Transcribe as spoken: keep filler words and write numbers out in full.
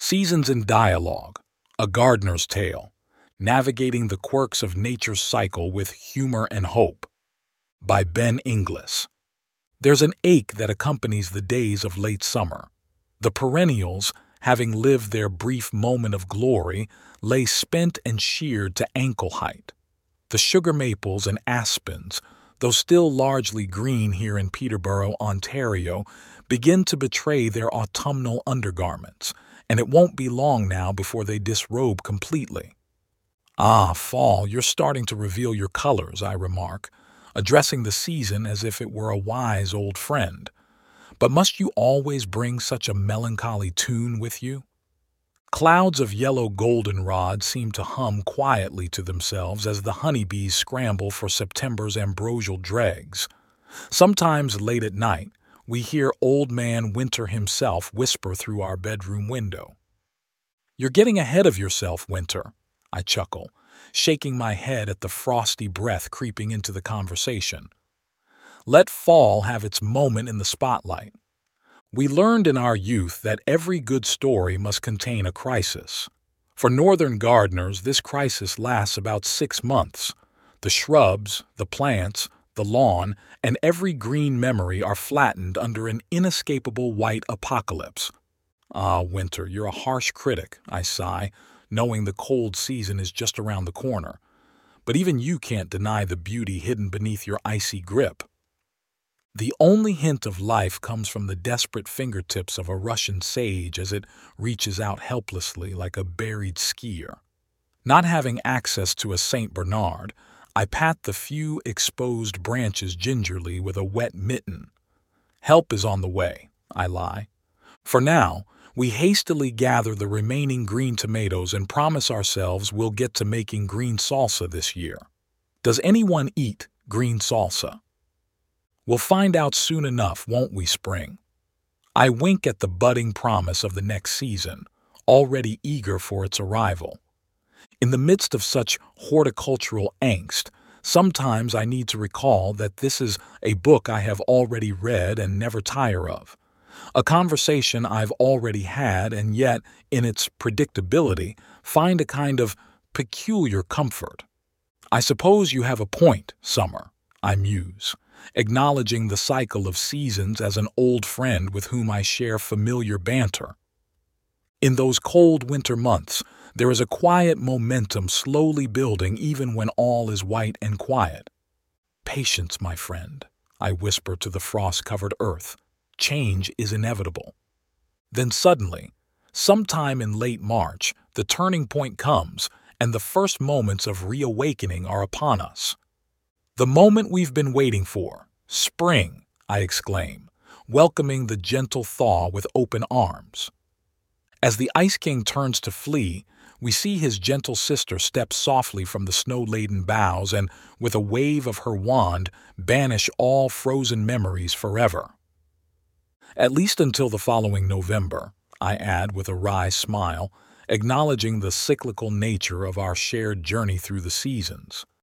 Seasons in Dialogue, A Gardener's Tale, Navigating the Quirks of Nature's Cycle with Humor and Hope, by Ben Inglis. There's an ache that accompanies the days of late summer. The perennials, having lived their brief moment of glory, lay spent and sheared to ankle height. The sugar maples and aspens, though still largely green here in Peterborough, Ontario, begin to betray their autumnal undergarments, and it won't be long now before they disrobe completely. "Ah, fall, you're starting to reveal your colors," I remark, addressing the season as if it were a wise old friend. "But must you always bring such a melancholy tune with you?" Clouds of yellow goldenrod seem to hum quietly to themselves as the honeybees scramble for September's ambrosial dregs. Sometimes late at night, we hear Old Man Winter himself whisper through our bedroom window. "You're getting ahead of yourself, Winter," I chuckle, shaking my head at the frosty breath creeping into the conversation. Let fall have its moment in the spotlight. We learned in our youth that every good story must contain a crisis. For northern gardeners, this crisis lasts about six months. The shrubs, the plants, the lawn, and every green memory are flattened under an inescapable white apocalypse. "Ah, Winter, you're a harsh critic," I sigh, knowing the cold season is just around the corner. But even you can't deny the beauty hidden beneath your icy grip. The only hint of life comes from the desperate fingertips of a Russian sage as it reaches out helplessly like a buried skier. Not having access to a Saint Bernard, I pat the few exposed branches gingerly with a wet mitten. "Help is on the way," I lie. For now, we hastily gather the remaining green tomatoes and promise ourselves we'll get to making green salsa this year. Does anyone eat green salsa? We'll find out soon enough, won't we, Spring? I wink at the budding promise of the next season, already eager for its arrival. In the midst of such horticultural angst, sometimes I need to recall that this is a book I have already read and never tire of, a conversation I've already had and yet, in its predictability, find a kind of peculiar comfort. "I suppose you have a point, Summer," I muse, acknowledging the cycle of seasons as an old friend with whom I share familiar banter. In those cold winter months, there is a quiet momentum slowly building even when all is white and quiet. "Patience, my friend," I whisper to the frost-covered earth. "Change is inevitable." Then suddenly, sometime in late March, the turning point comes, and the first moments of reawakening are upon us. "The moment we've been waiting for, spring," I exclaim, welcoming the gentle thaw with open arms. As the Ice King turns to flee, we see his gentle sister step softly from the snow-laden boughs and, with a wave of her wand, banish all frozen memories forever. "At least until the following November," I add with a wry smile, acknowledging the cyclical nature of our shared journey through the seasons.